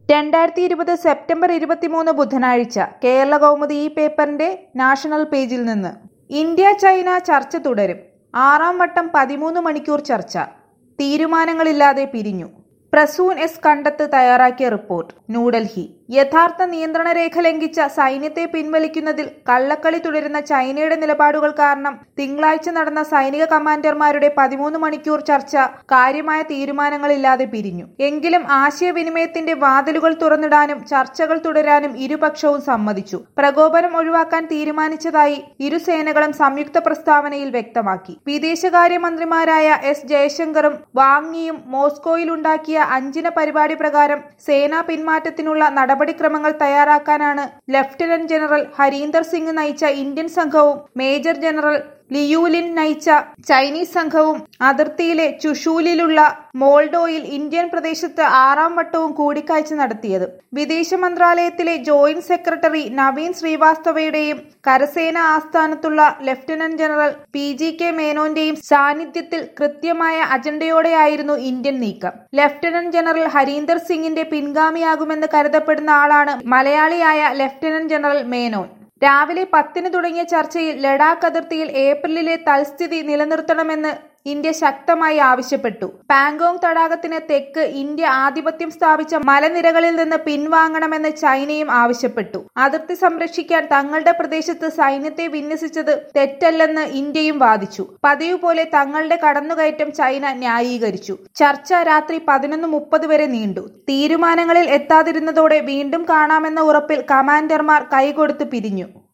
2020 September 23 ബുധനാഴ്ച കേരള കൗമുദി ഈ പേപ്പറിന്റെ നാഷണൽ പേജിൽ നിന്ന് ഇന്ത്യ ചൈന ചർച്ച തുടരും. ആറാം വട്ടം 13 മണിക്കൂർ ചർച്ച. തീരുമാനങ്ങളില്ലാതെ പിരിഞ്ഞു. പ്രസൂൻ എസ് കണ്ടത്ത് തയ്യാറാക്കിയ റിപ്പോർട്ട്. ന്യൂഡൽഹി. യഥാർത്ഥ നിയന്ത്രണ രേഖ ലംഘിച്ച സൈന്യത്തെ പിൻവലിക്കുന്നതിൽ കള്ളക്കളി തുടരുന്ന ചൈനയുടെ നിലപാടുകൾ കാരണം തിങ്കളാഴ്ച നടന്ന സൈനിക കമാൻഡർമാരുടെ 13 മണിക്കൂർ ചർച്ച കാര്യമായ തീരുമാനങ്ങളില്ലാതെ പിരിഞ്ഞു. എങ്കിലും ആശയവിനിമയത്തിന്റെ വാതിലുകൾ തുറന്നിടാനും ചർച്ചകൾ തുടരാനും ഇരുപക്ഷവും സമ്മതിച്ചു. പ്രകോപനം ഒഴിവാക്കാൻ തീരുമാനിച്ചതായി ഇരു സേനകളും സംയുക്ത പ്രസ്താവനയിൽ വ്യക്തമാക്കി. വിദേശകാര്യമന്ത്രിമാരായ എസ് ജയശങ്കറും വാങ് യിയും മോസ്കോയിലുണ്ടാക്കിയ 5 പരിപാടി പ്രകാരം സേനാ പിന്മാറ്റത്തിനുള്ള നടപടിക്രമങ്ങൾ തയ്യാറാക്കാനാണ് ലഫ്റ്റനന്റ് ജനറൽ ഹരീന്ദർ സിംഗ് നയിച്ച ഇന്ത്യൻ സംഘവും മേജർ ജനറൽ ലിയൂലിൻ നയിച്ച ചൈനീസ് സംഘവും അതിർത്തിയിലെ ചുഷൂലിലുള്ള മോൾഡോയിൽ ഇന്ത്യൻ പ്രദേശത്ത് ആറാം വട്ടവും കൂടിക്കാഴ്ച നടത്തിയത്. വിദേശ മന്ത്രാലയത്തിലെ ജോയിന്റ് സെക്രട്ടറി നവീൻ ശ്രീവാസ്തവയുടെയും കരസേനാ ആസ്ഥാനത്തുള്ള ലഫ്റ്റനന്റ് ജനറൽ PGK മേനോന്റെയും സാന്നിധ്യത്തിൽ കൃത്യമായ അജണ്ടയോടെയായിരുന്നു ഇന്ത്യൻ നീക്കം. ലഫ്റ്റനന്റ് ജനറൽ ഹരീന്ദർ സിംഗിന്റെ പിൻഗാമിയാകുമെന്ന് കരുതപ്പെടുന്ന ആളാണ് മലയാളിയായ ലഫ്റ്റനന്റ് ജനറൽ മേനോൻ. രാവിലെ 10 തുടങ്ങിയ ചർച്ചയിൽ ലഡാക്ക് അതിർത്തിയിൽ ഏപ്രിലിലെ തൽസ്ഥിതി നിലനിർത്തണമെന്ന് ഇന്ത്യ ശക്തമായി ആവശ്യപ്പെട്ടു. പാങ്കോങ് തടാകത്തിന് തെക്ക് ഇന്ത്യ ആധിപത്യം സ്ഥാപിച്ച മലനിരകളിൽ നിന്ന് പിൻവാങ്ങണമെന്ന് ചൈനയും ആവശ്യപ്പെട്ടു. അതിർത്തി സംരക്ഷിക്കാൻ തങ്ങളുടെ പ്രദേശത്ത് സൈന്യത്തെ വിന്യസിച്ചത് തെറ്റല്ലെന്ന് ഇന്ത്യയും വാദിച്ചു. പതിവ് പോലെ തങ്ങളുടെ കടന്നുകയറ്റം ചൈന ന്യായീകരിച്ചു. ചർച്ച രാത്രി 11:30 വരെ നീണ്ടു. തീരുമാനങ്ങളിൽ എത്താതിരുന്നതോടെ വീണ്ടും കാണാമെന്ന ഉറപ്പിൽ കമാൻഡർമാർ കൈകൊടുത്ത് പിരിഞ്ഞു.